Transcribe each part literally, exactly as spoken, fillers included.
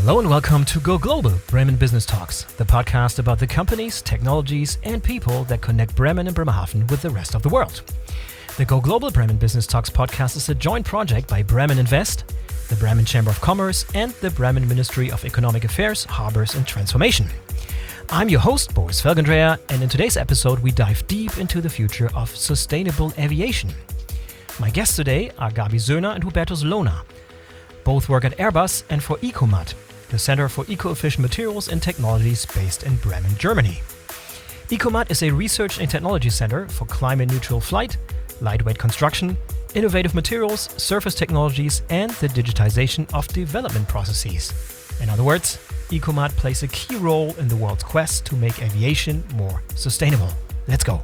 Hello and welcome to Go Global, Bremen Business Talks, the podcast about the companies, technologies, and people that connect Bremen and Bremerhaven with the rest of the world. The Go Global Bremen Business Talks podcast is a joint project by Bremen Invest, the Bremen Chamber of Commerce, and the Bremen Ministry of Economic Affairs, Harbors and Transformation. I'm your host, Boris Felgendreher, and in today's episode, we dive deep into the future of sustainable aviation. My guests today are Gabi Söhner and Hubertus Lohner. Both work at Airbus and for Ecomat, the Center for Eco-Efficient Materials and Technologies based in Bremen, Germany. Ecomat is a research and technology center for climate-neutral flight, lightweight construction, innovative materials, surface technologies, and the digitization of development processes. In other words, Ecomat plays a key role in the world's quest to make aviation more sustainable. Let's go.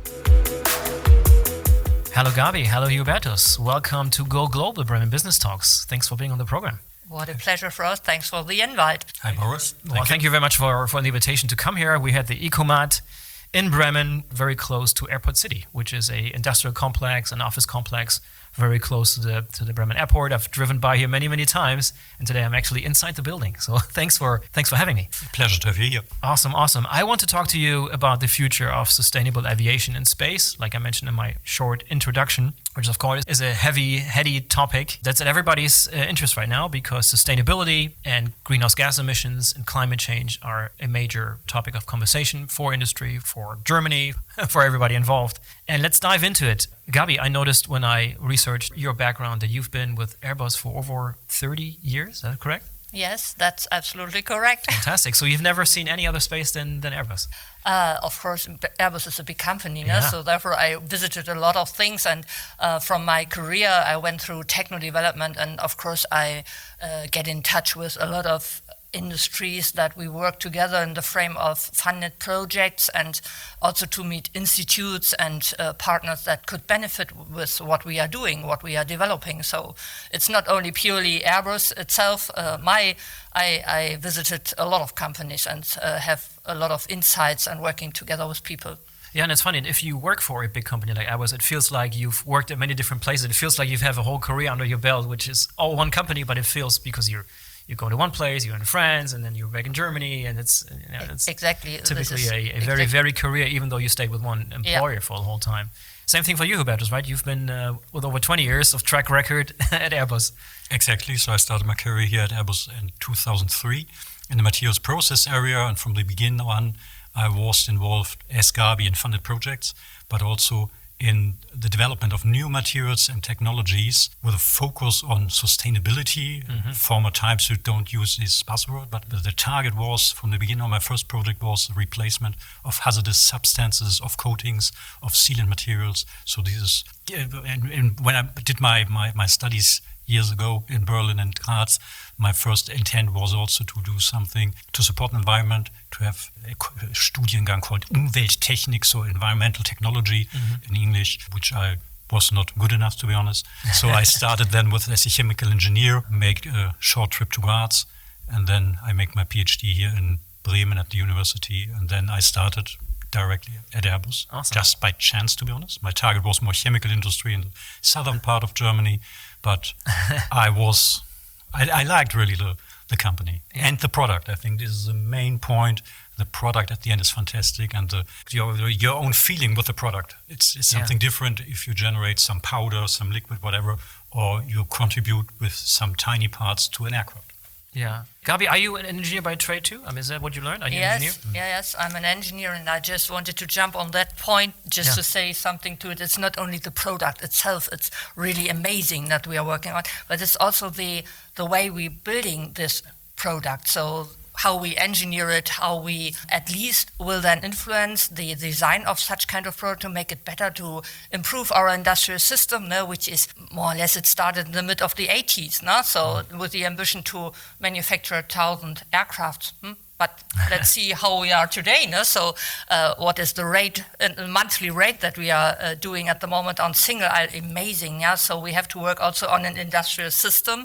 Hello, Gabi. Hello, Hubertus. Welcome to Go Global Bremen Business Talks. Thanks for being on the program. What a pleasure for us. Thanks for the invite. Hi, Boris. Well, thank, thank you very much for, for the invitation to come here. We had the Ecomat in Bremen, very close to Airport City, which is a industrial complex, an office complex, very close to the to the Bremen Airport. I've driven by here many, many times, and today I'm actually inside the building. So thanks for thanks for having me. Pleasure to have you here. Awesome, awesome. I want to talk to you about the future of sustainable aviation in space, like I mentioned in my short introduction, which of course is a heavy, heady topic that's at everybody's uh, interest right now because sustainability and greenhouse gas emissions and climate change are a major topic of conversation for industry, for Germany, for everybody involved. And let's dive into it. Gabi, I noticed when I researched your background that you've been with Airbus for over thirty years, is that correct? Yes, that's absolutely correct. Fantastic. So you've never seen any other space than, than Airbus? Uh, of course, Airbus is a big company, yeah. no? So therefore I visited a lot of things, and uh, from my career I went through techno development, and of course I uh, get in touch with a lot of industries that we work together in the frame of funded projects, and also to meet institutes and uh, partners that could benefit with what we are doing, what we are developing. So it's not only purely Airbus itself. Uh, my I, I visited a lot of companies and uh, have a lot of insights and working together with people. Yeah, and it's funny, if you work for a big company like Airbus, it feels like you've worked at many different places. It feels like you have a whole career under your belt, which is all one company, but it feels because you're You go to one place, you're in France, and then you're back in Germany, and it's, you know, it's exactly typically a, a exactly. very, very career, even though you stayed with one employer yeah. for the whole time. Same thing for you, Hubertus, right? You've been uh, with over twenty years of track record at Airbus. Exactly. So I started my career here at Airbus in two thousand three in the materials process area, and from the beginning on, I was involved as Gabi in funded projects, but also in the development of new materials and technologies with a focus on sustainability. Mm-hmm. Former times you don't use this buzzword, but the target was, from the beginning of my first project, was the replacement of hazardous substances, of coatings, of sealant materials. So this is, and, and when I did my, my, my studies years ago in Berlin and Graz, my first intent was also to do something to support the environment, to have a Studiengang called Umwelttechnik, so environmental technology mm-hmm. in English, which I was not good enough, to be honest. So I started then with as a chemical engineer, make a short trip to Graz, and then I make my PhD here in Bremen at the university, and then I started directly at Airbus, awesome. Just by chance, to be honest. My target was more chemical industry in the southern part of Germany, but I was, I, I liked really the, the company yeah. and the product. I think this is the main point. The product at the end is fantastic, and the, your, your own feeling with the product. It's, it's something yeah. different if you generate some powder, some liquid, whatever, or you contribute with some tiny parts to an aircraft. Yeah. Gabi, are you an engineer by trade too? I mean, is that what you learned? Are you yes, an engineer? Mm. Yeah, yes, I'm an engineer, and I just wanted to jump on that point just yeah. to say something to it. It's not only the product itself, it's really amazing that we are working on, but it's also the the way we're building this product. So how we engineer it, how we at least will then influence the design of such kind of product to make it better, to improve our industrial system, no, which is more or less, it started in the mid of the eighties, no? So with the ambition to manufacture a thousand aircraft. Hmm? But let's see how we are today. No? So uh, what is the rate, uh, monthly rate that we are uh, doing at the moment on single aisle? Amazing. Yeah. So we have to work also on an industrial system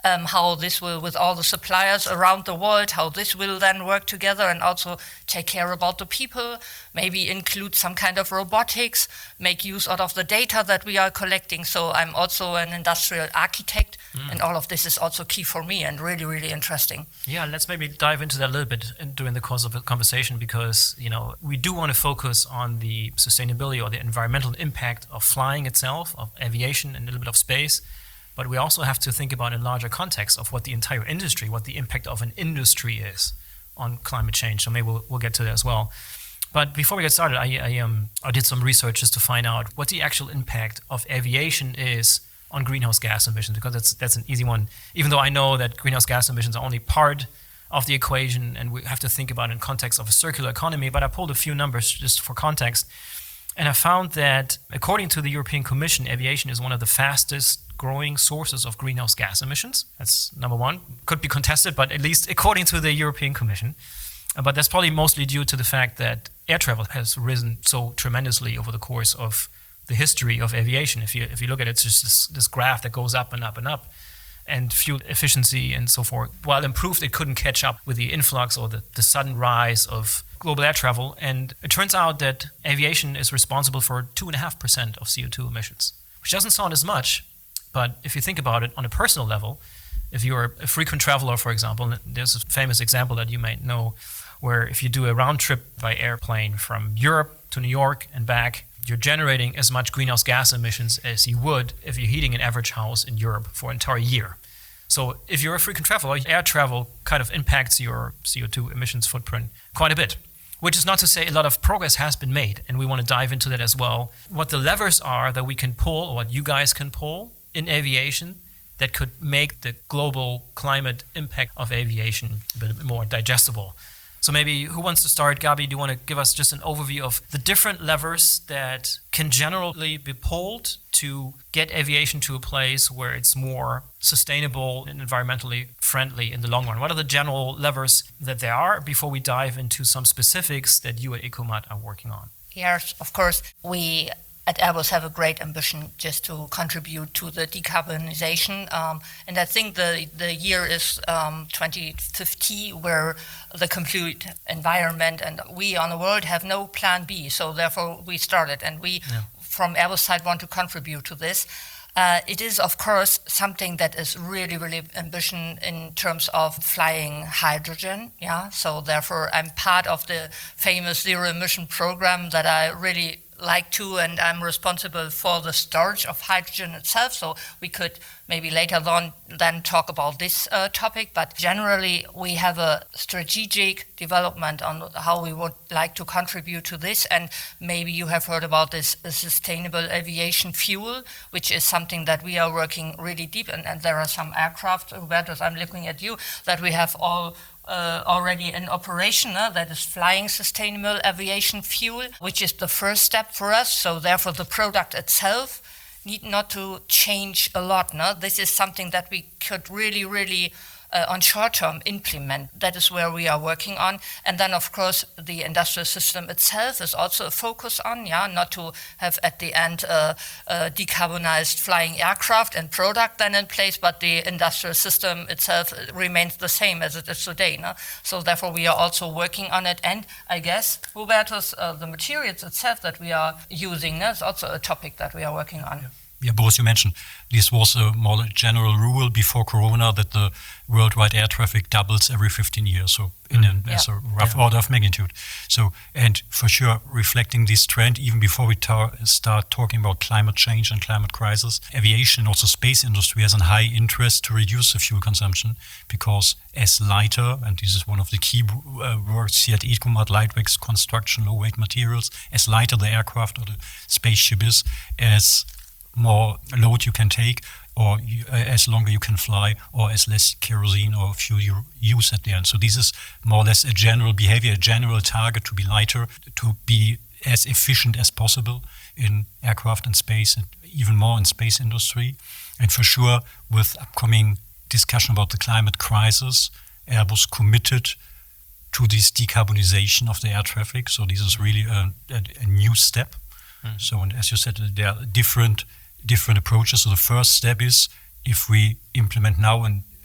um, how this will, with all the suppliers around the world, how this will then work together, and also take care about the people, maybe include some kind of robotics, make use out of the data that we are collecting. So I'm also an industrial architect, mm. and all of this is also key for me and really, really interesting. Yeah, let's maybe dive into that a little bit during the course of the conversation, because, you know, we do want to focus on the sustainability or the environmental impact of flying itself, of aviation, and a little bit of space. But we also have to think about in larger context of what the entire industry, what the impact of an industry is on climate change. So maybe we'll, we'll get to that as well. But before we get started, I, I, um, I did some research just to find out what the actual impact of aviation is on greenhouse gas emissions, because that's that's an easy one. Even though I know that greenhouse gas emissions are only part of the equation, and we have to think about it in context of a circular economy, but I pulled a few numbers just for context. And I found that, according to the European Commission, aviation is one of the fastest growing sources of greenhouse gas emissions. That's number one. Could be contested, but at least according to the European Commission. Uh, but that's probably mostly due to the fact that air travel has risen so tremendously over the course of the history of aviation. If you if you look at it, it's just this, this graph that goes up and up and up. And fuel efficiency and so forth, while improved, it couldn't catch up with the influx or the, the sudden rise of global air travel. And it turns out that aviation is responsible for two point five percent of C O two emissions, which doesn't sound as much, but if you think about it on a personal level, if you're a frequent traveler, for example, there's a famous example that you might know, where if you do a round trip by airplane from Europe to New York and back, you're generating as much greenhouse gas emissions as you would if you're heating an average house in Europe for an entire year. So if you're a frequent traveler, air travel kind of impacts your C O two emissions footprint quite a bit, which is not to say a lot of progress has been made, and we want to dive into that as well. What the levers are that we can pull, or what you guys can pull in aviation that could make the global climate impact of aviation a bit more digestible. So maybe who wants to start? Gabi, do you want to give us just an overview of the different levers that can generally be pulled to get aviation to a place where it's more sustainable and environmentally friendly in the long run? What are the general levers that there are before we dive into some specifics that you at Ecomat are working on? Yes, of course. We at Airbus have a great ambition just to contribute to the decarbonization. Um, and I think the, the year is um, twenty fifty, where the complete environment and we on the world have no plan B. So therefore we started, and we yeah. from Airbus side want to contribute to this. Uh, it is, of course, something that is really, really ambition in terms of flying hydrogen. Yeah. So therefore I'm part of the famous zero emission program that I really like to, and I'm responsible for the storage of hydrogen itself. So we could maybe later on then talk about this uh, topic. But generally, we have a strategic development on how we would like to contribute to this. And maybe you have heard about this uh, sustainable aviation fuel, which is something that we are working really deep. And, and there are some aircraft, Hubertus, I'm looking at you, that we have all Uh, already in operation, uh, that is flying sustainable aviation fuel, which is the first step for us. So therefore the product itself need not to change a lot. No? This is something that we could really, really uh, on short term implement. That is where we are working on. And then of course the industrial system itself is also a focus on, yeah, not to have at the end uh, uh, decarbonized flying aircraft and product then in place, but the industrial system itself remains the same as it is today. No? So therefore we are also working on it. And I guess, Hubertus, uh, the materials itself that we are using no, is also a topic that we are working on. Yeah. Yeah, Boris, you mentioned this was a more general rule before Corona that the worldwide air traffic doubles every fifteen years, so in mm. an, yeah. as a rough yeah. order of magnitude. So, and for sure, reflecting this trend, even before we ta- start talking about climate change and climate crisis, aviation and also space industry has a high interest to reduce the fuel consumption, because as lighter, and this is one of the key uh, words here at Ecomat, lightweight construction, low-weight materials, as lighter the aircraft or the spaceship is, as more load you can take, or you, uh, as longer you can fly, or as less kerosene or fuel you use at the end. So this is more or less a general behavior, a general target to be lighter, to be as efficient as possible in aircraft and space, and even more in space industry. And for sure, with upcoming discussion about the climate crisis, Airbus committed to this decarbonization of the air traffic. So this is really a, a, a new step. Mm. So, and as you said, there are different different approaches. So the first step is, if we implement now an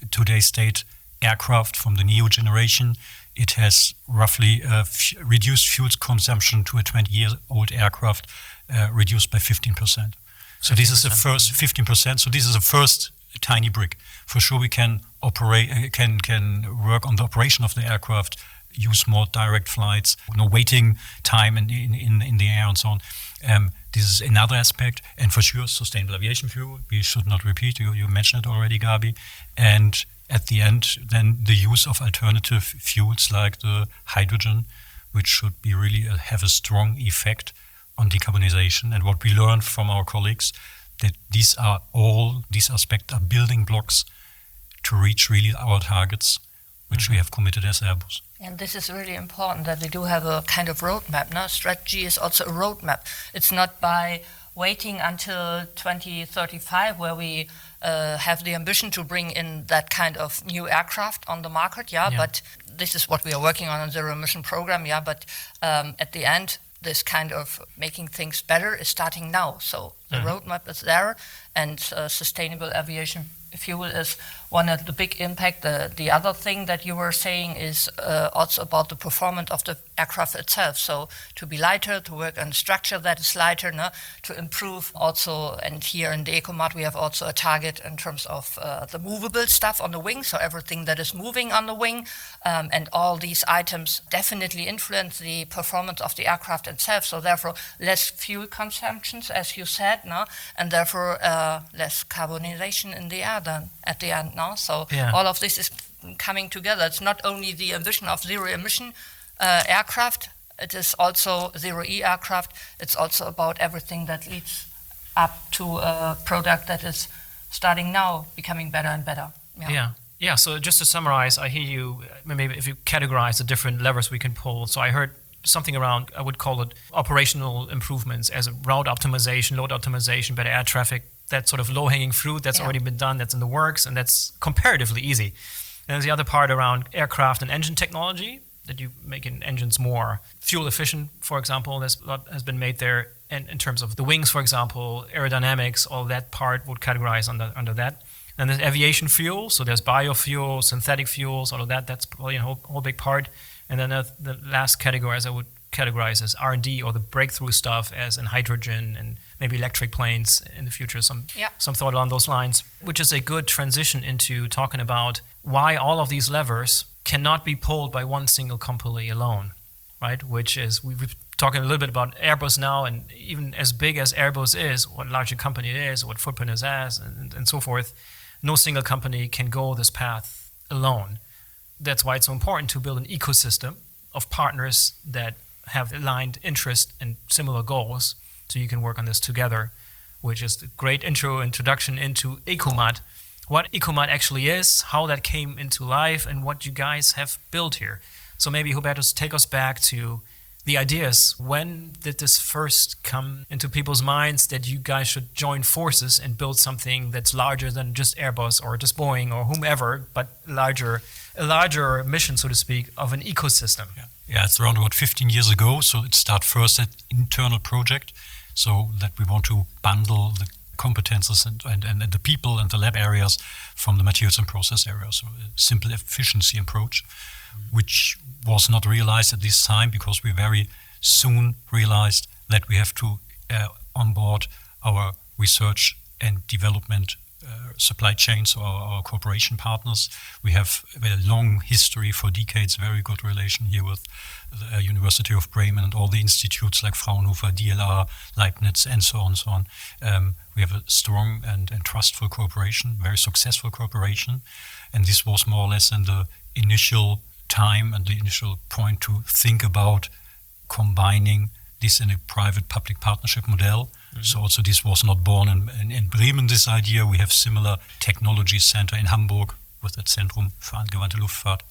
today's state aircraft from the Neo generation. It has roughly uh, f- reduced fuel consumption to a twenty-year-old aircraft, uh, reduced by fifteen percent. So this is the first fifteen percent. So this is the first tiny brick. For sure, we can operate, uh, can can work on the operation of the aircraft, use more direct flights, no waiting time in in, in, in the air and so on. Um, this is another aspect, and for sure, sustainable aviation fuel. We should not repeat. You you mentioned it already, Gabi, and at the end, then the use of alternative fuels like the hydrogen, which should be really uh, have a strong effect on decarbonization. And what we learned from our colleagues, that these are all, these aspects are building blocks to reach really our targets, which mm-hmm. we have committed as Airbus. And this is really important that we do have a kind of roadmap. No? Strategy is also a roadmap. It's not by waiting until twenty thirty-five where we uh, have the ambition to bring in that kind of new aircraft on the market, yeah, yeah. But this is what we are working on in the zero emission program, yeah, but um, at the end, this kind of making things better is starting now. So the mm-hmm. roadmap is there, and uh, sustainable aviation fuel is one of the big impact. The, the other thing that you were saying is uh, also about the performance of the aircraft itself. So to be lighter, to work on a structure that is lighter, no? To improve also, and here in the EcoMart we have also a target in terms of uh, the movable stuff on the wing, so everything that is moving on the wing, um, and all these items definitely influence the performance of the aircraft itself, so therefore less fuel consumptions, as you said, no? And therefore uh, less carbonization in the air then at the end. No? So yeah. all of this is coming together. It's not only the ambition of zero emission uh, aircraft, it is also zero E aircraft. It's also about everything that leads up to a product that is starting now becoming better and better. Yeah. Yeah. Yeah. So just to summarize, I hear you, maybe if you categorize the different levers we can pull. So I heard something around, I would call it operational improvements as a route optimization, load optimization, better air traffic, that sort of low-hanging fruit that's yeah. already been done, that's in the works, and that's comparatively easy. And there's the other part around aircraft and engine technology, that you making engines more fuel efficient, for example. There's a lot has been made there. And in terms of the wings, for example, aerodynamics, all that part would categorize under under that. And there's aviation fuel, so there's biofuel, synthetic fuels, all of that. That's probably a whole, whole big part. And then uh, the last category, as I would categorize as R and D, or the breakthrough stuff, as in hydrogen and maybe electric planes in the future, some yeah. some thought along those lines, which is a good transition into talking about why all of these levers cannot be pulled by one single company alone, right? Which is, we've talking a little bit about Airbus now, and even as big as Airbus is, what larger company it is, what footprint it has, and, and so forth, no single company can go this path alone. That's why it's so important to build an ecosystem of partners that have aligned interest and similar goals, so you can work on this together, which is a great intro, introduction into EcoMart, what EcoMart actually is, how that came into life, and what you guys have built here. So maybe Hubertus, take us back to the ideas. When did this first come into people's minds that you guys should join forces and build something that's larger than just Airbus or just Boeing or whomever, but larger, a larger mission, so to speak, of an ecosystem? Yeah. Yeah, it's around about fifteen years ago. So it started first at internal project, so that we want to bundle the competences and, and, and the people and the lab areas from the materials and process area. So a simple efficiency approach, mm-hmm. which was not realized at this time, because we very soon realized that we have to uh, onboard our research and development Uh, supply chains, or our, our cooperation partners. We have a long history, for decades, very good relation here with the uh, University of Bremen and all the institutes like Fraunhofer, D L R, Leibniz, and so on and so on. Um, we have a strong and, and trustful cooperation, very successful cooperation. And this was more or less in the initial time and the initial point to think about combining this in a private-public partnership model. Mm-hmm. So also this was not born in, in, in Bremen, this idea. We have similar technology center in Hamburg with the Zentrum für angewandte Luftfahrt.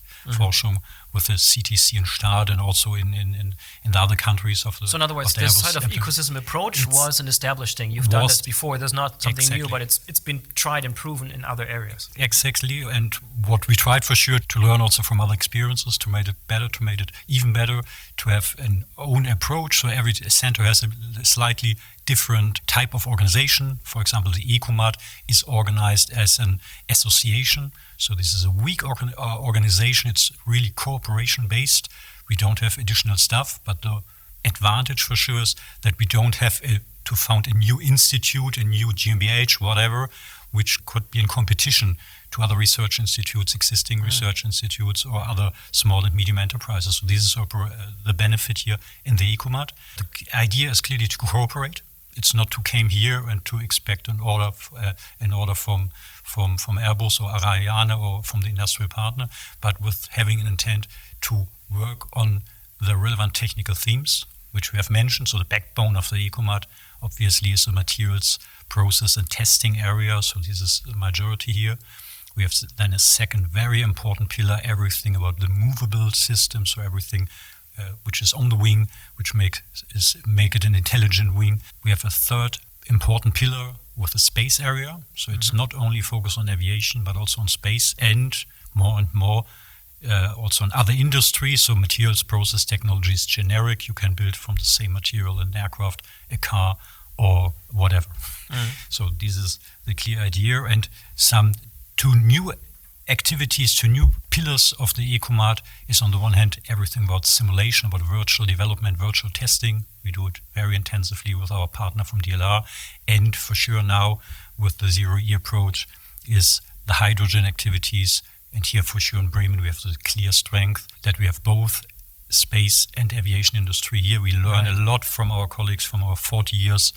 mm-hmm. Forschung with the C T C in Stade and also in, in, in, in the other countries of the So in other words, of this sort of ecosystem approach was an established thing. You've done this before. There's not something exactly. new, but it's it's been tried and proven in other areas. Exactly, and what we tried for sure to learn also from other experiences, to make it better, to make it even better, to have an own approach. So every center has a slightly different type of organization. For example, the EcoMat is organized as an association. So this is a weak organ- uh, organization. It's really cooperation based. We don't have additional stuff, but the advantage for sure is that we don't have a, to found a new institute, a new G m B H, whatever, which could be in competition to other research institutes, existing mm. research institutes, or other small and medium enterprises. So this is uh, the benefit here in the EcoMat. The idea is clearly to cooperate. It's not to come here and to expect an order, f- uh, an order from, from from Airbus or Ariane or from the industrial partner, but with having an intent to work on the relevant technical themes, which we have mentioned. So the backbone of the EcoMat obviously is the materials process and testing area. So this is the majority here. We have then a second very important pillar, everything about the movable system, so everything Uh, which is on the wing, which make, is, make it an intelligent wing. We have a third important pillar with the space area. So it's mm-hmm. not only focused on aviation, but also on space and more and more uh, also on other industries. So materials process technology is generic. You can build from the same material an aircraft, a car, or whatever. Mm-hmm. So this is the clear idea. And some two new activities, to new pillars of the EcoMat is on the one hand everything about simulation, about virtual development, virtual testing. We do it very intensively with our partner from D L R, and for sure now with the Zero E approach is the hydrogen activities. And here for sure in Bremen we have the clear strength that we have both space and aviation industry here. We learn right. a lot from our colleagues from our forty years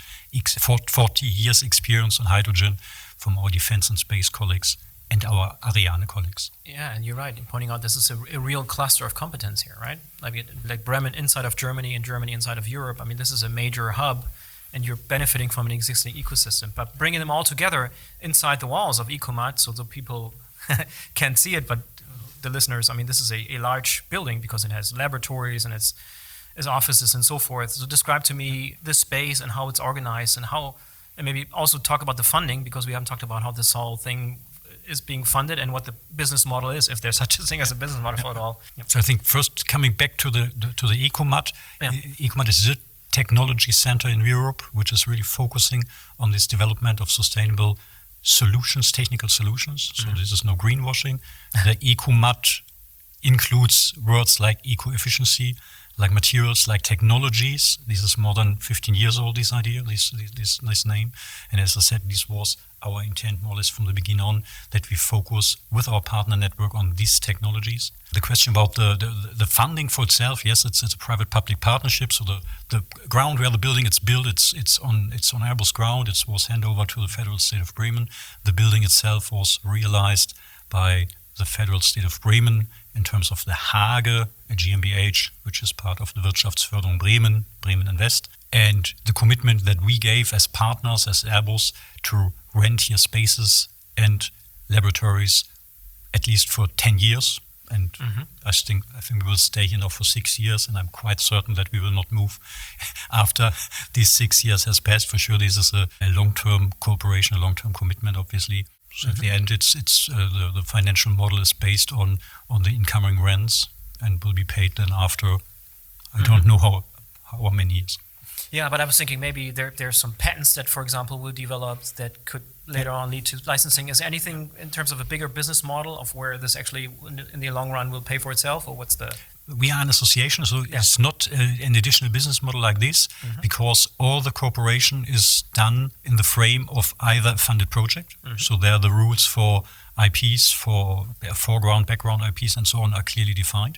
forty years experience on hydrogen, from our defense and space colleagues and our Ariane colleagues. Yeah, and you're right in pointing out this is a, a real cluster of competence here, right? Like, like Bremen inside of Germany and Germany inside of Europe. I mean, this is a major hub, and you're benefiting from an existing ecosystem. But bringing them all together inside the walls of EcoMat, so the people can't see it, but the listeners, I mean, this is a, a large building because it has laboratories and it's, it's offices and so forth. So describe to me this space and how it's organized and how, and maybe also talk about the funding, because we haven't talked about how this whole thing is being funded and what the business model is, if there's such a thing as a business model for it all. Yep. So I think first coming back to the, the to the EcoMat, yeah. EcoMat is the technology center in Europe, which is really focusing on this development of sustainable solutions, technical solutions. So mm-hmm. this is no greenwashing. The EcoMat includes words like eco-efficiency, like materials, like technologies. This is more than fifteen years old, this idea, this, this, this name. And as I said, this was our intent more or less from the beginning on, that we focus with our partner network on these technologies. The question about the, the, the funding for itself, yes, it's, it's a private-public partnership. So the, the ground where the building is built, it's it's on it's on Airbus ground. It was handed over to the federal state of Bremen. The building itself was realized by the federal state of Bremen in terms of the Hage, a G m B H, which is part of the Wirtschaftsförderung Bremen, Bremen Invest. And the commitment that we gave as partners, as Airbus, to rent here spaces and laboratories at least for ten years. And mm-hmm. I think I think we will stay here now for six years, and I'm quite certain that we will not move after these six years has passed. For sure, this is a, a long-term cooperation, a long-term commitment, obviously. So mm-hmm. at the end, it's it's uh, the, the financial model is based on, on the incoming rents and will be paid then after, I mm-hmm. don't know how how many years. Yeah, but I was thinking maybe there there's some patents that, for example, will develop that could later on lead to licensing. Is there anything in terms of a bigger business model of where this actually, in the long run, will pay for itself, or what's the? We are an association, so yeah. it's not uh, an additional business model like this, mm-hmm. because all the cooperation is done in the frame of either a funded project. Mm-hmm. So there are the rules for I Ps, for foreground, background I Ps, and so on are clearly defined.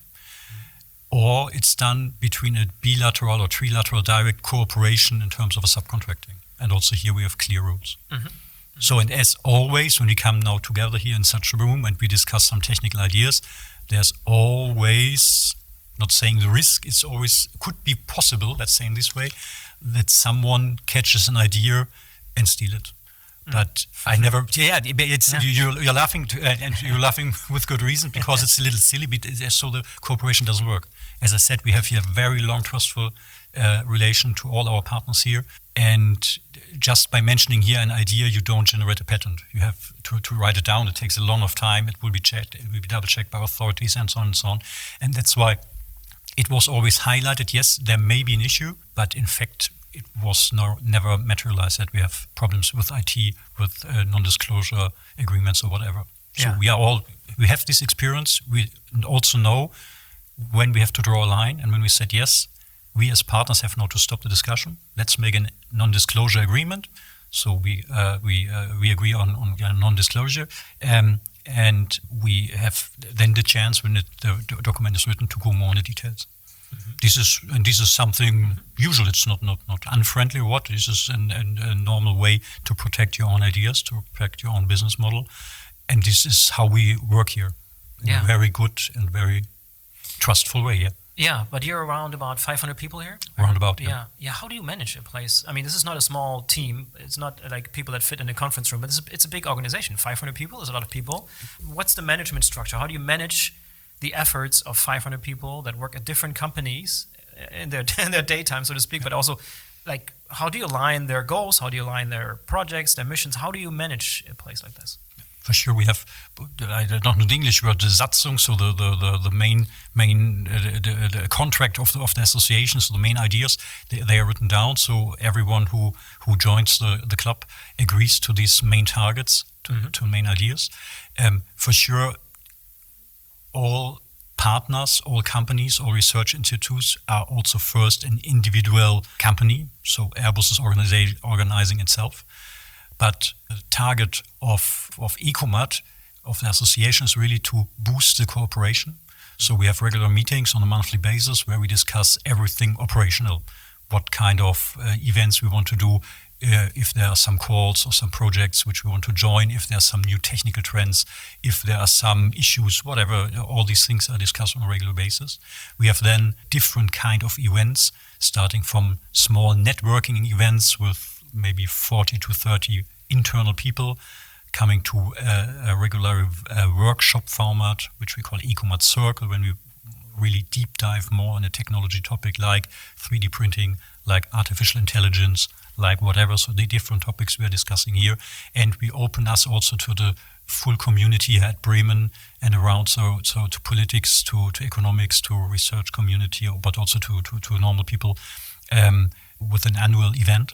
Or it's done between a bilateral or trilateral direct cooperation in terms of a subcontracting. And also here we have clear rules. Mm-hmm. Mm-hmm. So, and as always, when we come now together here in such a room and we discuss some technical ideas, there's always, not saying the risk, it's always, could be possible, let's say in this way, that someone catches an idea and steal it. But I never, yeah, it's, Yeah. You, you're laughing, to, uh, and you're laughing with good reason, because it's a little silly, but it- so the cooperation doesn't work. As I said, we have here a very long, trustful uh, relation to all our partners here. And just by mentioning here an idea, you don't generate a patent. You have to, to write it down. It takes a long of time. It will be checked. It will be double checked by authorities and so on and so on. And that's why it was always highlighted. Yes, there may be an issue, but in fact, it was no, never materialized that we have problems with I T, with uh, non-disclosure agreements or whatever. So Yeah. we are all, we have this experience. We also know when we have to draw a line, and when we said yes, we as partners have now to stop the discussion. Let's make a non-disclosure agreement. So we uh, we uh, we agree on on uh, non-disclosure, um, and we have then the chance when it, the, the document is written to go more into details. This is and this is something usual. It's not not not unfriendly. Or what this is an, an, a normal way to protect your own ideas, to protect your own business model, and this is how we work here in Yeah. a very good and very trustful way. Yeah, Yeah, but you're around about five hundred people here? roundabout. Yeah. Yeah, yeah. How do you manage a place? I mean, this is not a small team. It's not like people that fit in a conference room, but it's a, it's a big organization. five hundred people is a lot of people. What's the management structure? How do you manage the efforts of five hundred people that work at different companies in their in their daytime, so to speak, but also, like, how do you align their goals? How do you align their projects, their missions? How do you manage a place like this? For sure, we have. I don't know the English word, the Satzung, so the the the, the main main uh, the, the contract of the of the association, so the main ideas they, they are written down. So everyone who who joins the the club agrees to these main targets, to, Mm-hmm. to main ideas. Um, for sure, all partners, all companies, all research institutes are also first an individual company. So Airbus is organiza- organizing itself. But the target of, of ECOMAT, of the association, is really to boost the cooperation. So we have regular meetings on a monthly basis where we discuss everything operational, what kind of uh, events we want to do, uh, if there are some calls or some projects which we want to join, if there are some new technical trends, if there are some issues, whatever, all these things are discussed on a regular basis. We have then different kind of events, starting from small networking events with maybe forty to thirty internal people, coming to uh, a regular uh, workshop format, which we call ECOMAT Circle, when we really deep dive more on a technology topic like three D printing, like artificial intelligence, like whatever. So the different topics we are discussing here. And we open us also to the full community here at Bremen and around, so so to politics, to, to economics, to research community, but also to, to, to normal people um, with an annual event.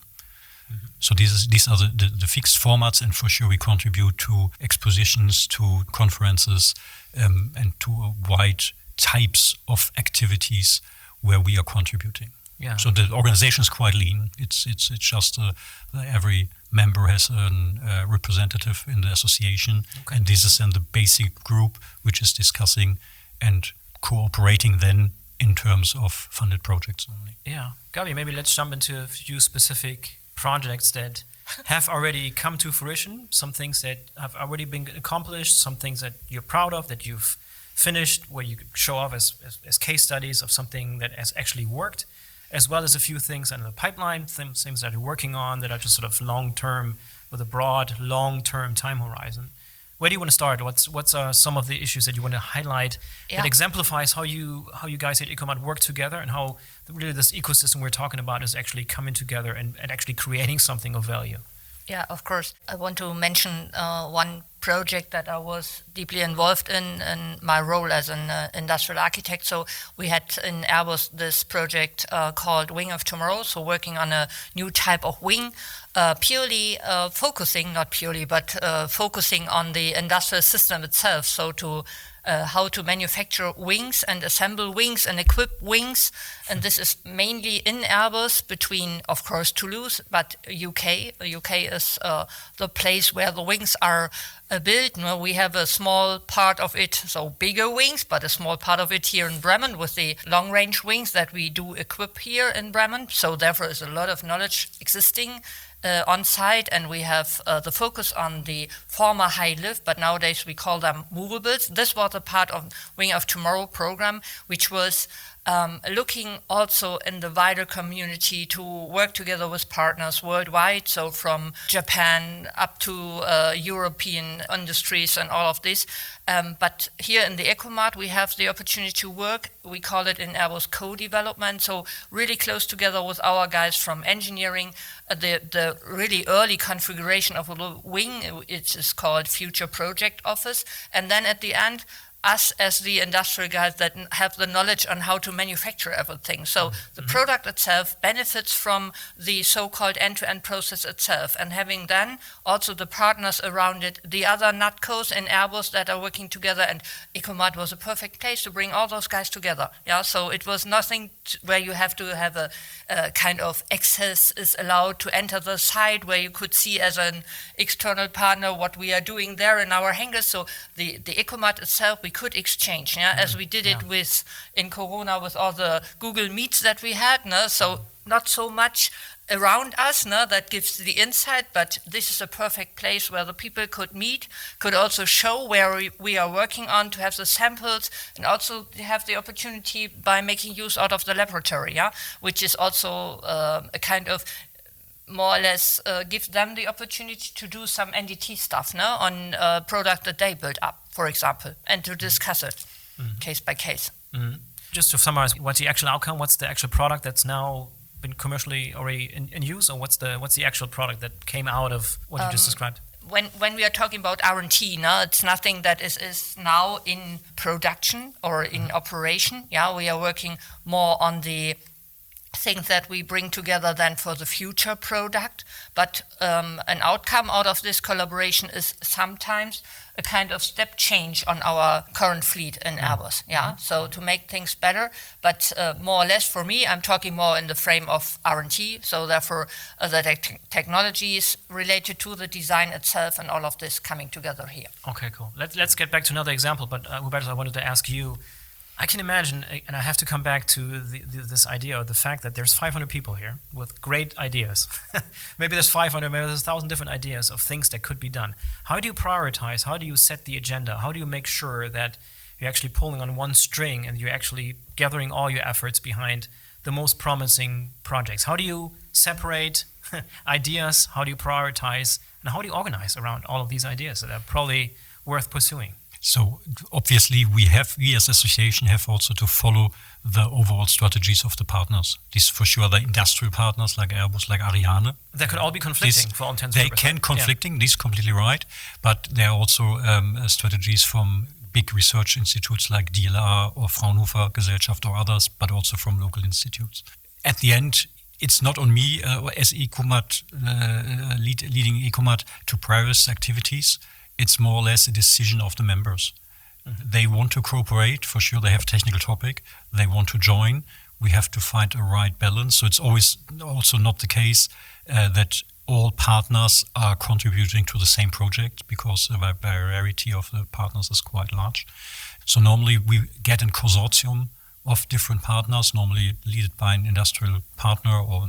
So these these are the, the, the fixed formats, and for sure we contribute to expositions, to conferences, um, and to a wide types of activities where we are contributing. Yeah. So the organization is quite lean. It's it's it's just uh, every member has a uh, representative in the association, Okay. and this is then the basic group which is discussing and cooperating then in terms of funded projects only. Yeah. Gabi, maybe let's jump into a few specific projects that have already come to fruition, some things that have already been accomplished, some things that you're proud of, that you've finished, where you could show off as, as, as case studies of something that has actually worked, as well as a few things in the pipeline, things, things that you're working on that are just sort of long-term, with a broad, long-term time horizon. Where do you want to start? What's what's uh, some of the issues that you want to highlight Yeah. that exemplifies how you how you guys at ECOMAT work together, and how really this ecosystem we're talking about is actually coming together and, and actually creating something of value? Yeah, of course. I want to mention uh, one project that I was deeply involved in in my role as an uh, industrial architect. So we had in Airbus this project uh, called Wing of Tomorrow, so working on a new type of wing, uh, purely uh, focusing, not purely, but uh, focusing on the industrial system itself. So to Uh, how to manufacture wings and assemble wings and equip wings. And this is mainly in Airbus between, of course, Toulouse, but U K. U K is uh, the place where the wings are uh, built. No, we have a small part of it, so bigger wings, but a small part of it here in Bremen with the long-range wings that we do equip here in Bremen. So therefore is a lot of knowledge existing Uh, on site, and we have uh, the focus on the former high lift, but nowadays we call them movables. This was a part of Wing of Tomorrow program, which was um, looking also in the wider community to work together with partners worldwide, so from Japan up to uh, European industries and all of this. Um, but here in the Ecomart, we have the opportunity to work, we call it in Airbus co-development, so really close together with our guys from engineering, uh, the, the really early configuration of a wing, it is called Future Project Office, and then at the end, us as the industrial guys that have the knowledge on how to manufacture everything. So the mm-hmm. product itself benefits from the so-called end-to-end process itself, and having then also the partners around it, the other NatCos and Airbus that are working together, and Ecomart was a perfect place to bring all those guys together. Yeah, so it was nothing t- where you have to have a, a kind of access is allowed to enter the site where you could see as an external partner what we are doing there in our hangars. So the, the Ecomart itself, we could exchange, yeah, mm-hmm. as we did it yeah. with in Corona with all the Google Meets that we had, no? So not so much around us, no, that gives the insight, but this is a perfect place where the people could meet, could also show where we, we are working on, to have the samples, and also have the opportunity by making use out of the laboratory, yeah, which is also uh, a kind of more or less uh, give them the opportunity to do some N D T stuff, no, on a product that they build up, for example, and to discuss it mm-hmm. case by case. Mm-hmm. Just to summarize, what's the actual outcome? What's the actual product that's now been commercially already in, in use, or what's the what's the actual product that came out of what um, you just described? When when we are talking about R and T, no, it's nothing that is, is now in production or in mm-hmm. operation. Yeah, we are working more on the things that we bring together then for the future product. But um, an outcome out of this collaboration is sometimes a kind of step change on our current fleet in Airbus. Yeah, mm-hmm. so to make things better, but uh, more or less for me, I'm talking more in the frame of R and T. So therefore, uh, the te- technologies related to the design itself and all of this coming together here. Okay, cool. Let's let's get back to another example. But uh, Hubertus, I wanted to ask you. I can imagine, and I have to come back to the, the, this idea of the fact that there's five hundred people here with great ideas. Maybe there's five hundred, maybe there's one thousand different ideas of things that could be done. How do you prioritize? How do you set the agenda? How do you make sure that you're actually pulling on one string and you're actually gathering all your efforts behind the most promising projects? How do you separate ideas? How do you prioritize? And how do you organize around all of these ideas that are probably worth pursuing? So obviously we have, we as association have also to follow the overall strategies of the partners. These for sure the industrial partners like Airbus, like Ariane. They could all be conflicting this, for all intents They and purposes. can conflicting, yeah. This is completely right. But there are also um, strategies from big research institutes like D L R or Fraunhofer Gesellschaft or others, but also from local institutes. At the end, it's not on me uh, as Ecomart, uh, lead, leading Ecomart to prioritize activities. It's more or less a decision of the members. Mm-hmm. They want to cooperate, for sure they have technical topic, they want to join, we have to find a right balance. So it's always also not the case uh, that all partners are contributing to the same project, because the variety of the partners is quite large. So normally we get a consortium of different partners, normally led by an industrial partner or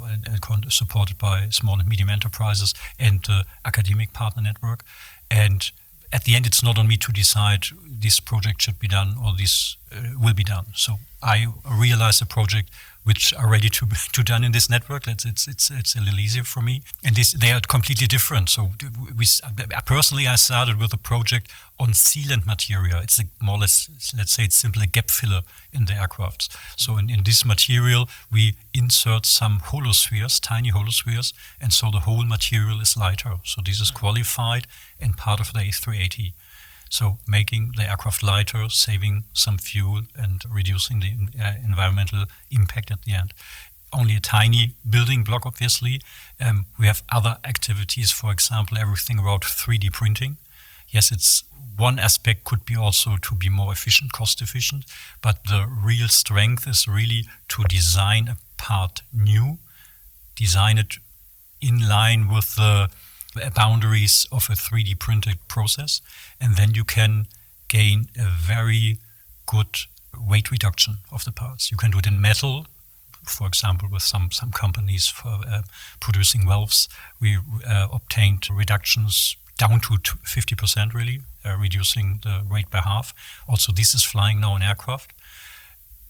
uh, supported by small and medium enterprises and the academic partner network. And at the end, it's not on me to decide this project should be done or this uh, will be done. So I realize a project which are ready to to done in this network. It's it's it's, it's a little easier for me. And this, they are completely different. So we personally, I started with a project on sealant material. It's a more or less, let's say it's simply a gap filler in the aircrafts. So in, in this material, we insert some holospheres, tiny holospheres, and so the whole material is lighter. So this is qualified and part of the A three eighty. So making the aircraft lighter, saving some fuel and reducing the uh, environmental impact at the end. Only a tiny building block, obviously. Um, we have other activities, for example, everything about three D printing. Yes, it's one aspect could be also to be more efficient, cost efficient, but the real strength is really to design a part new, design it in line with the boundaries of a three D printed process, and then you can gain a very good weight reduction of the parts. You can do it in metal, for example, with some, some companies for uh, producing valves. We uh, obtained reductions down to fifty percent really, uh, reducing the weight by half. Also, this is flying now in aircraft.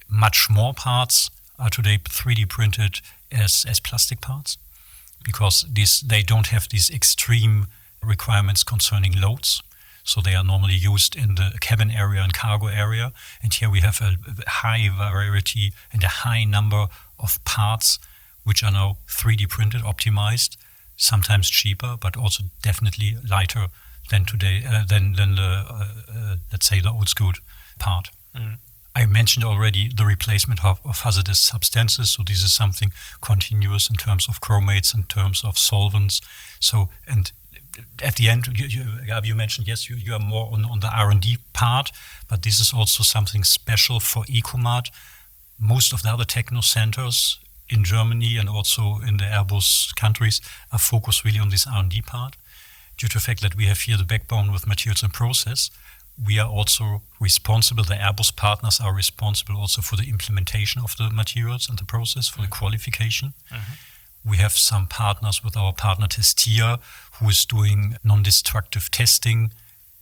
much more parts are today three D printed as, as plastic parts, because these, they don't have these extreme requirements concerning loads. So they are normally used in the cabin area and cargo area. And here we have a high variety and a high number of parts which are now three D printed, optimized, sometimes cheaper, but also definitely lighter than today, uh, than, than the, uh, uh, let's say, the old school part. Mm. I mentioned already the replacement of, of hazardous substances. So this is something continuous in terms of chromates, in terms of solvents. So, and at the end, you, you, Gabi, you mentioned, yes, you, you are more on, on the R and D part, but this is also something special for Ecomat. Most of the other techno centers in Germany and also in the Airbus countries are focused really on this R and D part. Due to the fact that we have here the backbone with materials and process, we are also responsible, the Airbus partners are responsible also for the implementation of the materials and the process, for mm-hmm. the qualification. Mm-hmm. We have some partners with our partner Testia, who is doing non-destructive testing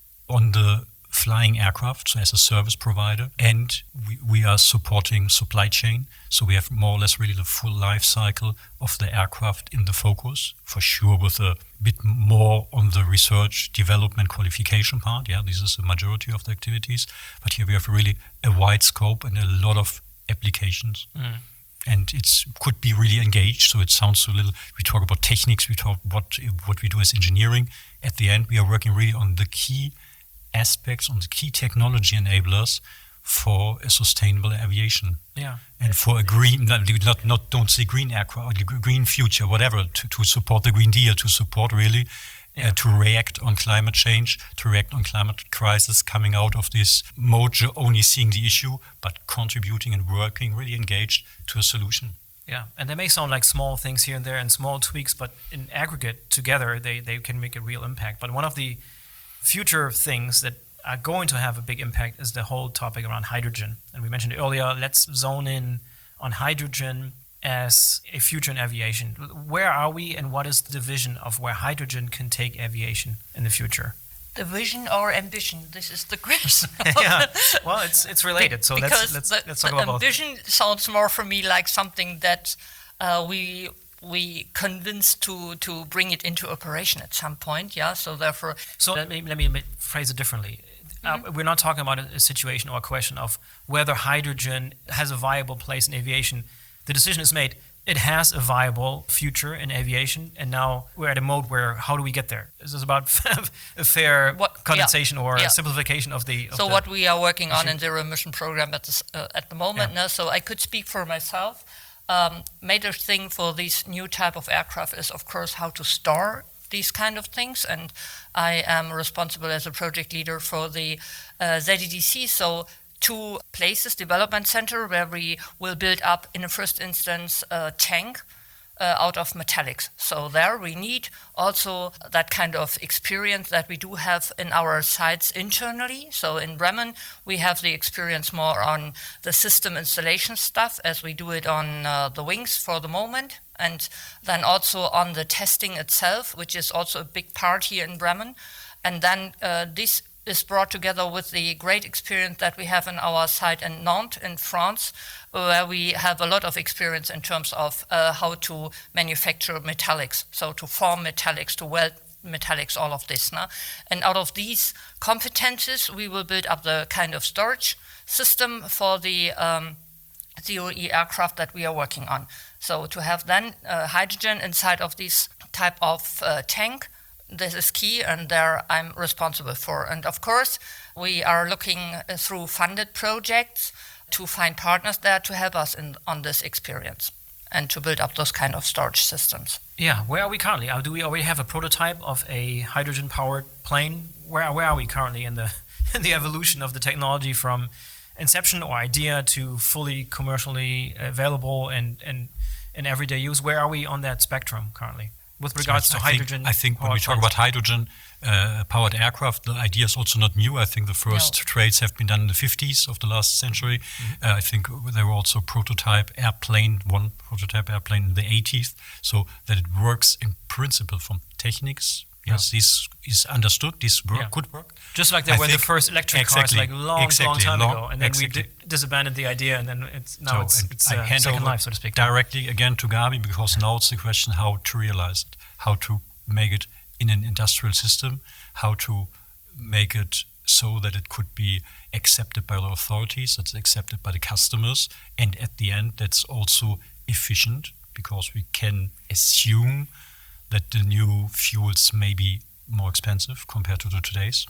on the flying aircraft, so as a service provider. And we, we are supporting supply chain. So we have more or less really the full life cycle of the aircraft in the focus, for sure with a bit more on the research, development, qualification part. Yeah, this is the majority of the activities. But here we have really a wide scope and a lot of applications. Mm. And it could be really engaged. So it sounds a little, we talk about techniques, we talk about what we do as engineering. At the end, we are working really on the key aspects, on the key technology enablers for a sustainable aviation. Yeah. And for a green, not, not don't say green aircraft, green future, whatever, to, to support the Green Deal, to support really, yeah. uh, to react on climate change, to react on climate crisis, coming out of this mode, only seeing the issue, but contributing and working, really engaged to a solution. Yeah, and they may sound like small things here and there and small tweaks, but in aggregate, together, they, they can make a real impact. But one of the future things that are going to have a big impact is the whole topic around hydrogen. And we mentioned earlier, let's zone in on hydrogen as a future in aviation. Where are we and what is the vision of where hydrogen can take aviation in the future? The vision or ambition? This is the question. Yeah, well, it's it's related. So because let's, let's, the, let's talk the about both. Ambition sounds more for me like something that uh, we we convinced to to bring it into operation at some point. Yeah, so therefore. So let me let me phrase it differently. Mm-hmm. Uh, we're not talking about a, a situation or a question of whether hydrogen has a viable place in aviation. The decision is made. It has a viable future in aviation, and now we're at a mode where how do we get there? This is about a fair what, condensation yeah, or yeah. simplification of the. Of so the what we are working issue. on in zero emission program at this, uh, at the moment. Yeah. Now, so I could speak for myself. Um, major thing for this new type of aircraft is, of course, how to store these kind of things, and I am responsible as a project leader for the uh, Z E D C. So. Two places, development center, where we will build up in the first instance a tank uh, out of metallics. So there we need also that kind of experience that we do have in our sites internally. So in Bremen, we have the experience more on the system installation stuff as we do it on uh, the wings for the moment. And then also on the testing itself, which is also a big part here in Bremen. And then uh, this is brought together with the great experience that we have in our site in Nantes in France, where we have a lot of experience in terms of uh, how to manufacture metallics, so to form metallics, to weld metallics, all of this. No? And out of these competences, we will build up the kind of storage system for the um, zero E aircraft that we are working on. So to have then uh, hydrogen inside of this type of uh, tank. This is key, and there I'm responsible for. And of course, we are looking uh, through funded projects to find partners there to help us in, on this experience and to build up those kind of storage systems. Yeah, where are we currently? Uh, do we already have a prototype of a hydrogen-powered plane? Where where are we currently in the in the evolution of the technology from inception or idea to fully commercially available and and in everyday use? Where are we on that spectrum currently? With regards so to I hydrogen. Think, I think when we talk about hydrogen uh, powered aircraft, the idea is also not new. I think the first no. trades have been done in the fifties of the last century. Mm-hmm. Uh, I think there were also prototype airplane, one prototype airplane in the eighties, so that it works in principle from techniques, Yes, Yeah. this is understood. This work Yeah. could work. Just like there I were the think first electric exactly, cars, like long, exactly, long time long, ago, and then exactly. we di- disabandoned the idea, and then it's now So, it's, and it's I uh, hand second over life, so to speak. directly again to Gabi, because now it's the question how to realize it, how to make it in an industrial system, how to make it so that it could be accepted by the authorities, that's accepted by the customers, and at the end that's also efficient, because we can assume that the new fuels may be more expensive compared to the today's.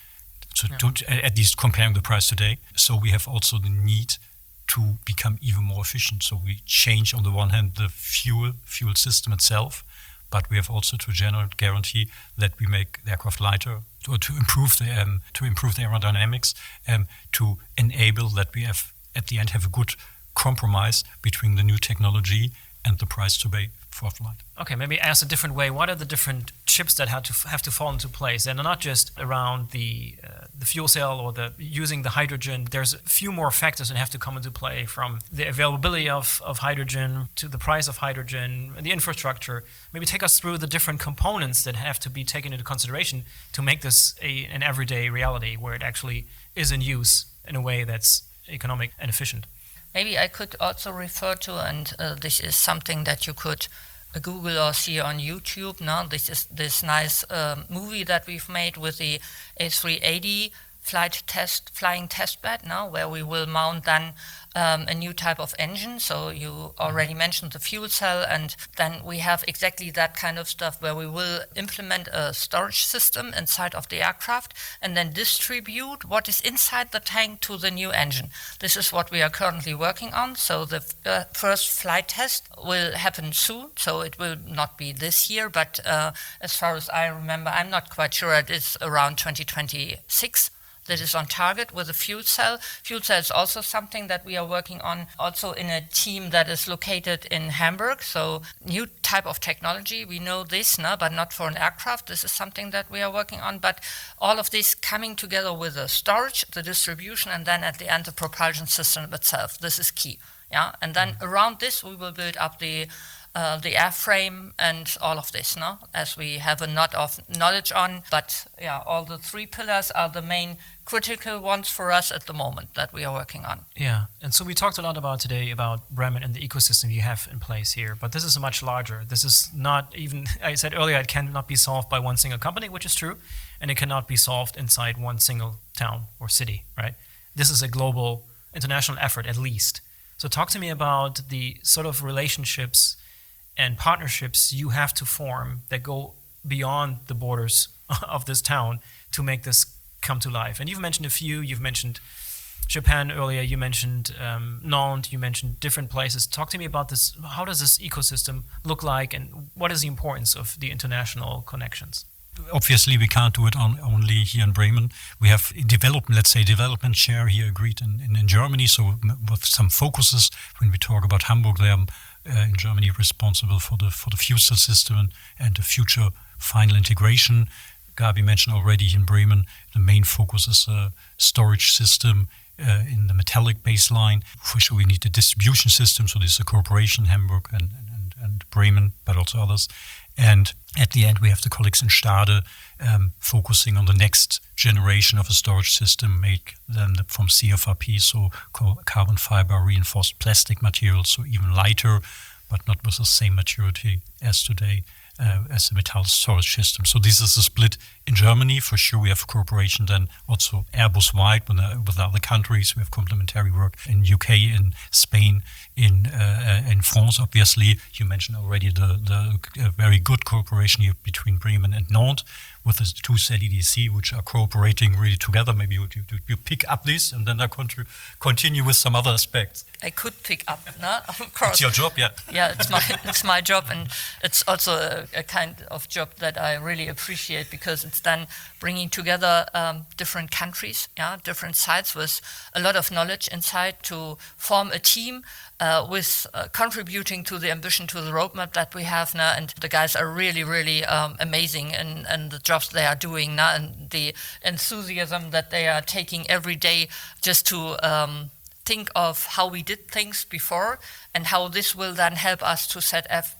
So Yeah. to, at least comparing the price today. So we have also the need to become even more efficient. So we change on the one hand the fuel fuel system itself, but we have also to generate guarantee that we make the aircraft lighter, to, to improve the um, to improve the aerodynamics, um, to enable that we have at the end have a good compromise between the new technology and the price to pay for flight. Okay, maybe ask a different way. What are the different chips that have to f- have to fall into place? And not just around the uh, the fuel cell or the using the hydrogen. There's a few more factors that have to come into play, from the availability of, of hydrogen to the price of hydrogen, the infrastructure. Maybe take us through the different components that have to be taken into consideration to make this a, an everyday reality, where it actually is in use in a way that's economic and efficient. Maybe I could also refer to, and uh, this is something that you could uh, Google or see on YouTube. Now, this is this nice um, movie that we've made with the A three eighty flight test, flying test bed now, where we will mount then um, a new type of engine. So you already mentioned the fuel cell, and then we have exactly that kind of stuff where we will implement a storage system inside of the aircraft and then distribute what is inside the tank to the new engine. This is what we are currently working on. So the uh, first flight test will happen soon. So it will not be this year, but uh, as far as I remember, I'm not quite sure, it is around twenty twenty-six. That is on target with a fuel cell. Fuel cell is also something that we are working on, also in a team that is located in Hamburg. So new type of technology. We know this, no, but not for an aircraft. This is something that we are working on. But all of this coming together with the storage, the distribution, and then at the end the propulsion system itself. This is key. Yeah, and then around this we will build up the Uh, the airframe and all of this, no? As we have a lot of knowledge on, but yeah, all the three pillars are the main critical ones for us at the moment that we are working on. Yeah, and so we talked a lot about today about Bremen and the ecosystem you have in place here, but this is much larger. This is not even, I said earlier, it cannot be solved by one single company, which is true, and it cannot be solved inside one single town or city, right? This is a global, international effort at least. So talk to me about the sort of relationships and partnerships you have to form that go beyond the borders of this town to make this come to life. And you've mentioned a few. You've mentioned Japan earlier. You mentioned um, Nantes. You mentioned different places. Talk to me about this. How does this ecosystem look like, and what is the importance of the international connections? Obviously, we can't do it on, only here in Bremen. We have development, let's say, development share here agreed in, in, in Germany. So with some focuses, when we talk about Hamburg, they are uh, in Germany responsible for the for the fuel cell system and, and the future final integration. Gabi mentioned already in Bremen, the main focus is a storage system uh, in the metallic baseline. For sure, we need the distribution system. So this is a cooperation, Hamburg and, and, and Bremen, but also others. And at the end, we have the colleagues in Stade um, focusing on the next generation of a storage system, make them from C F R P, so carbon fiber reinforced plastic materials, so even lighter, but not with the same maturity as today. Uh, as a metal storage system. So this is a split in Germany. For sure, we have cooperation then also Airbus-wide with, uh, with other countries. We have complementary work in U K, in Spain, in uh, in France. Obviously, you mentioned already the, the uh, very good cooperation here between Bremen and Nantes with the two C L D C, which are cooperating really together. Maybe you, you, you pick up this and then I contr- continue with some other aspects. I could pick up, no? Of course. It's your job, yeah. Yeah, it's my it's my job, and it's also a, a kind of job that I really appreciate, because it's then bringing together um, different countries, yeah, different sites with a lot of knowledge inside to form a team uh, with uh, contributing to the ambition, to the roadmap that we have now. And the guys are really, really um, amazing in, in the jobs they are doing now, and the enthusiasm that they are taking every day just to um, think of how we did things before and how this will then help us to set F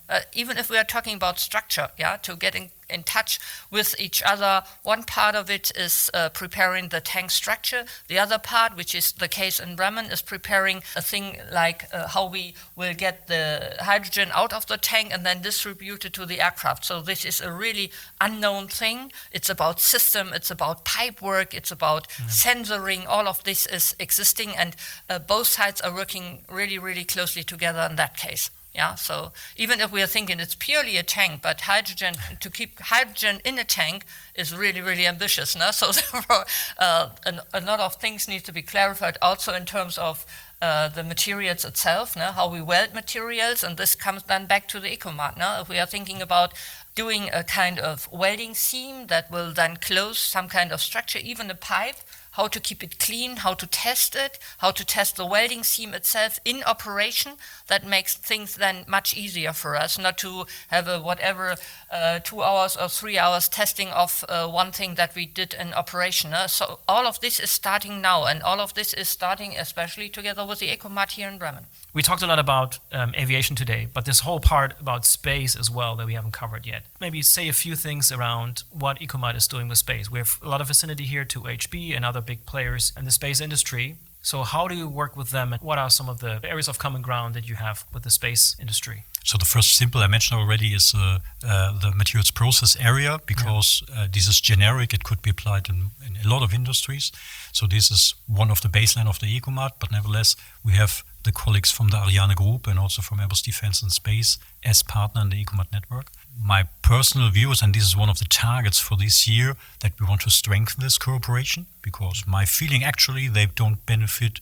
Uh, even if we are talking about structure, yeah, to get in, in touch with each other. One part of it is uh, preparing the tank structure. The other part, which is the case in Bremen, is preparing a thing like uh, how we will get the hydrogen out of the tank and then distribute it to the aircraft. So this is a really unknown thing. It's about system, it's about pipe work, it's about yeah. sensoring. All of this is existing, and uh, both sides are working really, really closely together in that case. Yeah, so even if we are thinking it's purely a tank, but hydrogen, to keep hydrogen in a tank is really, really ambitious. No? So therefore, uh, a, a lot of things need to be clarified also in terms of uh, the materials itself, no? How we weld materials, and this comes then back to the EcoMat. No? If we are thinking about doing a kind of welding seam that will then close some kind of structure, even a pipe, how to keep it clean, how to test it, how to test the welding seam itself in operation. That makes things then much easier for us, not to have a whatever uh, two hours or three hours testing of uh, one thing that we did in operation. Uh, so all of this is starting now, and all of this is starting especially together with the EcoMat here in Bremen. We talked a lot about um, aviation today, but this whole part about space as well that we haven't covered yet. Maybe say a few things around what EcoMat is doing with space. We have a lot of vicinity here to H B and other big players in the space industry. So how do you work with them, and what are some of the areas of common ground that you have with the space industry? So the first simple I mentioned already is uh, uh, the materials process area, because yeah. uh, this is generic. It could be applied in, in a lot of industries. So this is one of the baseline of the EcoMat, but nevertheless we have the colleagues from the Ariane Group and also from Airbus Defence and Space as partner in the EcoMat network. My personal view is, and this is one of the targets for this year, that we want to strengthen this cooperation, because my feeling actually they don't benefit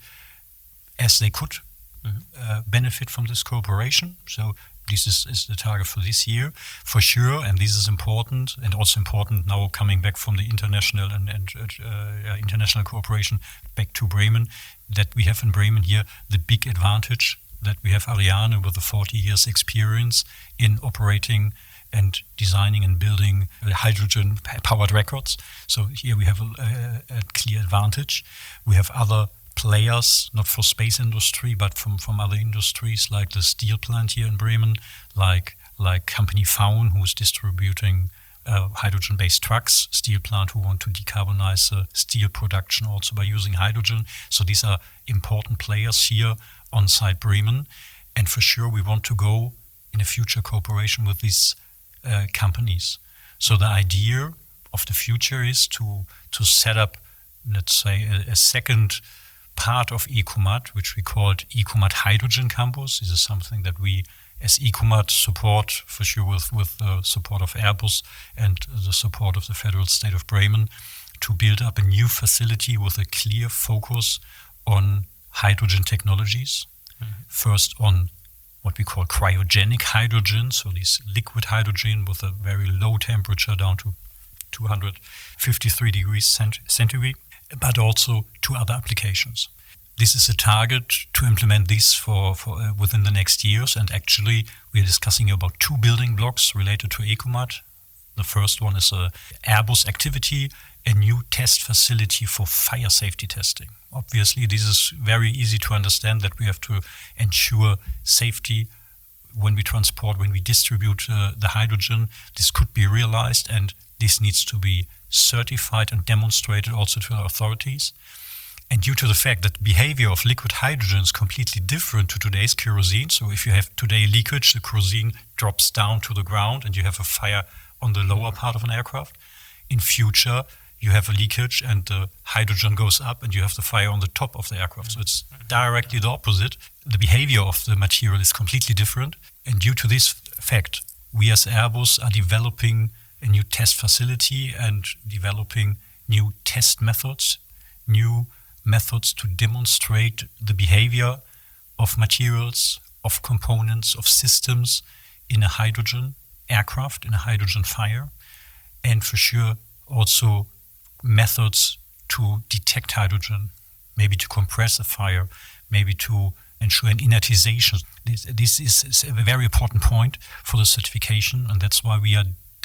as they could mm-hmm. uh, benefit from this cooperation. So this is, is the target for this year, for sure, and this is important, and also important now coming back from the international and, and uh, international cooperation back to Bremen, that we have in Bremen here the big advantage that we have Ariane with a forty years experience in operating and designing and building hydrogen-powered records. So here we have a, a, a clear advantage. We have other players, not for space industry, but from, from other industries, like the steel plant here in Bremen, like like company Faun, who's distributing uh, hydrogen-based trucks, steel plant who want to decarbonize uh, steel production also by using hydrogen. So these are important players here on site Bremen. And for sure we want to go in a future cooperation with these uh, companies. So the idea of the future is to, to set up, let's say, a, a second part of EcoMat, which we called EcoMat Hydrogen Campus. This is something that we as EcoMat support, for sure with, with the support of Airbus and the support of the federal state of Bremen, to build up a new facility with a clear focus on hydrogen technologies. Mm-hmm. First on what we call cryogenic hydrogen, so this liquid hydrogen with a very low temperature down to two hundred fifty-three degrees cent- centigrade, but also to other applications. This is a target to implement this for, for uh, within the next years, and actually we are discussing about two building blocks related to EcoMat. The first one is a Airbus activity, a new test facility for fire safety testing. Obviously, this is very easy to understand that we have to ensure safety when we transport, when we distribute uh, the hydrogen. This could be realized, and this needs to be certified and demonstrated also to the authorities. And due to the fact that behavior of liquid hydrogen is completely different to today's kerosene, so if you have today leakage, the kerosene drops down to the ground and you have a fire on the lower part of an aircraft. In future, you have a leakage and the hydrogen goes up and you have the fire on the top of the aircraft. So it's directly the opposite. The behavior of the material is completely different. And due to this fact, we as Airbus are developing a new test facility and developing new test methods, new methods to demonstrate the behavior of materials, of components, of systems in a hydrogen aircraft, in a hydrogen fire, and for sure also methods to detect hydrogen, maybe to compress a fire, maybe to ensure an inertization. This, this is, is a very important point for the certification, and that's why we are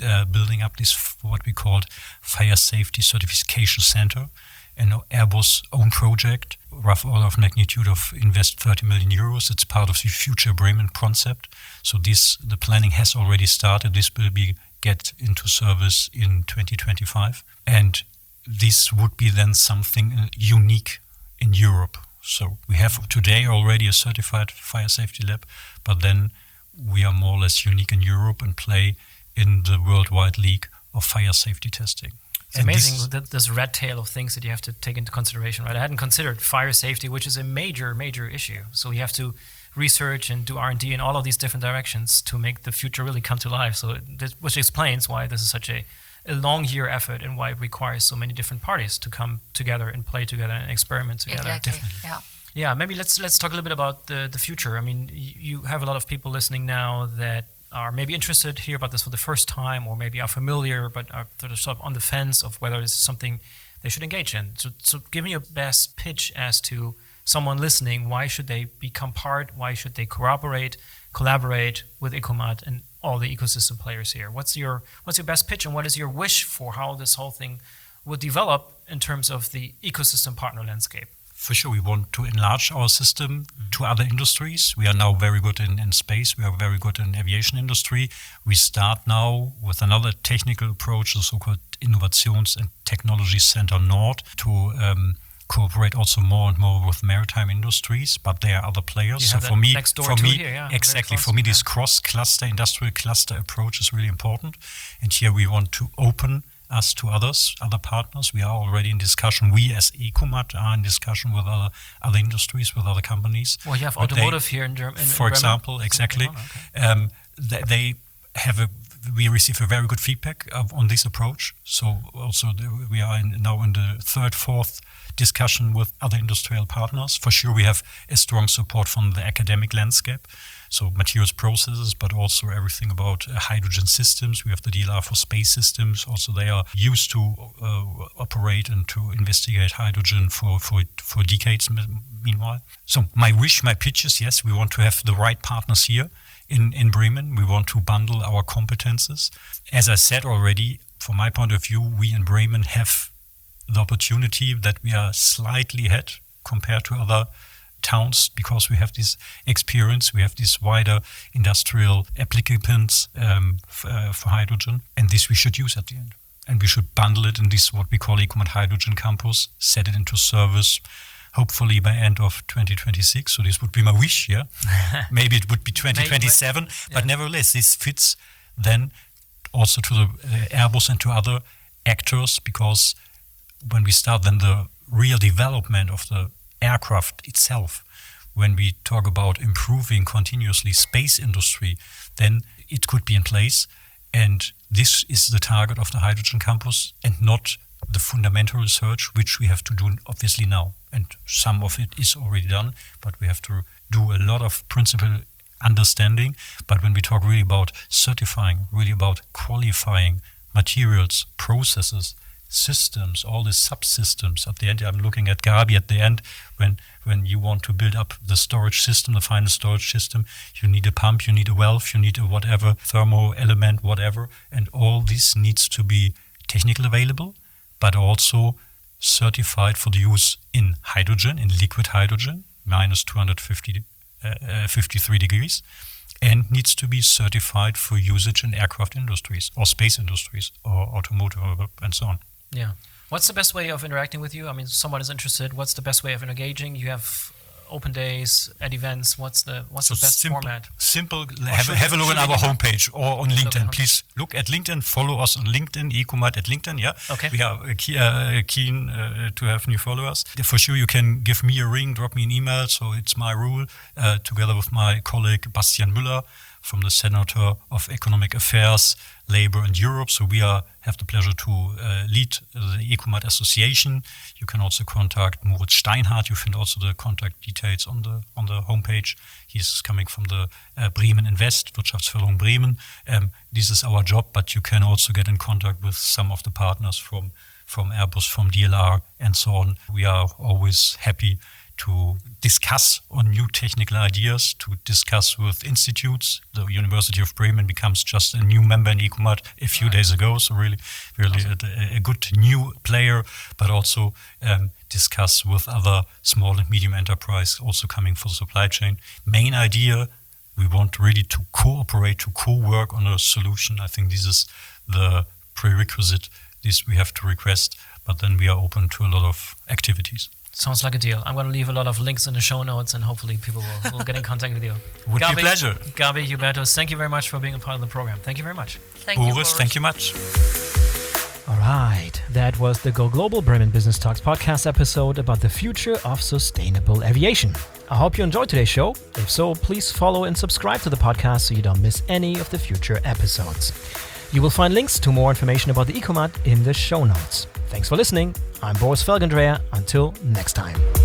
uh, building up this, what we called Fire Safety Certification Center, an Airbus own project, rough order of magnitude of invest thirty million euros. It's part of the future Bremen concept. So this, the planning has already started. This will be get into service in twenty twenty-five. And this would be then something unique in Europe. So we have today already a certified fire safety lab, but then we are more or less unique in Europe and play in the worldwide league of fire safety testing. It's and amazing this, that this red tail of things that you have to take into consideration, right? I hadn't considered fire safety, which is a major, major issue. So you have to research and do R and D in all of these different directions to make the future really come to life. So this, which explains why this is such a, a long year effort and why it requires so many different parties to come together and play together and experiment together. Exactly. Definitely. Yeah. Yeah, maybe let's let's talk a little bit about the, the future. I mean, you have a lot of people listening now that are maybe interested to hear about this for the first time, or maybe are familiar but are sort of, sort of on the fence of whether it's something they should engage in. So, so give me your best pitch as to someone listening. Why should they become part? Why should they cooperate, collaborate with Ecomat and all the ecosystem players here? What's your what's your best pitch, and what is your wish for how this whole thing will develop in terms of the ecosystem partner landscape? For sure, we want to enlarge our system mm-hmm. to other industries. We are now very good in, in space. We are very good in aviation industry. We start now with another technical approach, the so-called Innovations- and Technology Center Nord, to um, cooperate also more and more with maritime industries. But there are other players. So for me, next door for to me, here, yeah, exactly. close, For me, yeah. this cross-cluster, industrial cluster approach is really important. And here we want to open us to others, other partners. We are already in discussion. We as Ecomat are in discussion with other other industries, with other companies. Well, you have But automotive they, here in Germany. For example, exactly. Okay. Um, they, they have a. We receive a very good feedback of, on this approach. So also the, we are in, now in the third, fourth discussion with other industrial partners. For sure, we have a strong support from the academic landscape. So materials processes, but also everything about uh, hydrogen systems. We have the D L R for space systems. Also, they are used to uh, operate and to investigate hydrogen for, for, for decades meanwhile. So my wish, my pitch is, yes, we want to have the right partners here in, in Bremen. We want to bundle our competences. As I said already, from my point of view, we in Bremen have the opportunity that we are slightly ahead compared to other towns, because we have this experience, we have these wider industrial applicants um, f- uh, for hydrogen, and this we should use at the end. And we should bundle it in this, what we call Ecomat Hydrogen Campus, set it into service, hopefully by end of twenty twenty-six. So this would be my wish, yeah. Maybe it would be twenty twenty-seven, Maybe, but yeah. Nevertheless, this fits then also to the uh, Airbus and to other actors, because when we start then the real development of the aircraft itself, when we talk about improving continuously space industry, then it could be in place. And this is the target of the Hydrogen Campus, and not the fundamental research, which we have to do obviously now. And some of it is already done, but we have to do a lot of principle understanding. But when we talk really about certifying, really about qualifying materials, processes, systems, all the subsystems. At the end, I'm looking at Gabi at the end, when when you want to build up the storage system, the final storage system, you need a pump, you need a valve, you need a whatever, thermo element, whatever, and all this needs to be technically available, but also certified for the use in hydrogen, in liquid hydrogen, minus two hundred fifty, uh, uh, fifty-three degrees, and needs to be certified for usage in aircraft industries or space industries or automotive and so on. Yeah. What's the best way of interacting with you? I mean, someone is interested. What's the best way of engaging? You have open days at events. What's the what's so the best simple, format? Simple. Have, have a look on our homepage or on LinkedIn. Look Please look at LinkedIn. Follow us on LinkedIn. Ecomat at LinkedIn. Yeah. Okay. We are uh, key, uh, keen uh, to have new followers. For sure, you can give me a ring, drop me an email. So it's my rule, uh, together with my colleague Bastian Müller from the Senator of Economic Affairs, Labor and Europe. So we are have the pleasure to uh, lead the Ecomat Association. You can also contact Moritz Steinhardt. You find also the contact details on the on the homepage. He's coming from the uh, Bremen Invest, Wirtschaftsförderung Bremen. Um, this is our job, but you can also get in contact with some of the partners from, from Airbus, from D L R, and so on. We are always happy to discuss on new technical ideas, to discuss with institutes. The University of Bremen becomes just a new member in ECOMAT a few right. days ago, so really, really awesome. a, a good new player, but also um, discuss with other small and medium enterprise also coming for the supply chain. Main idea, we want really to cooperate, to co-work on a solution. I think this is the prerequisite. This we have to request, but then we are open to a lot of activities. Sounds like a deal. I'm going to leave a lot of links in the show notes, and hopefully people will, will get in contact with you. Would Gabi, be a pleasure. Gabi, Hubertus, thank you very much for being a part of the program. Thank you very much. Thank you, Boris, thank you much. All right, that was the Go Global Bremen Business Talks podcast episode about the future of sustainable aviation. I hope you enjoyed today's show. If so, please follow and subscribe to the podcast so you don't miss any of the future episodes. You will find links to more information about the ECOMAT in the show notes. Thanks for listening. I'm Boris Felgendreher. Until next time.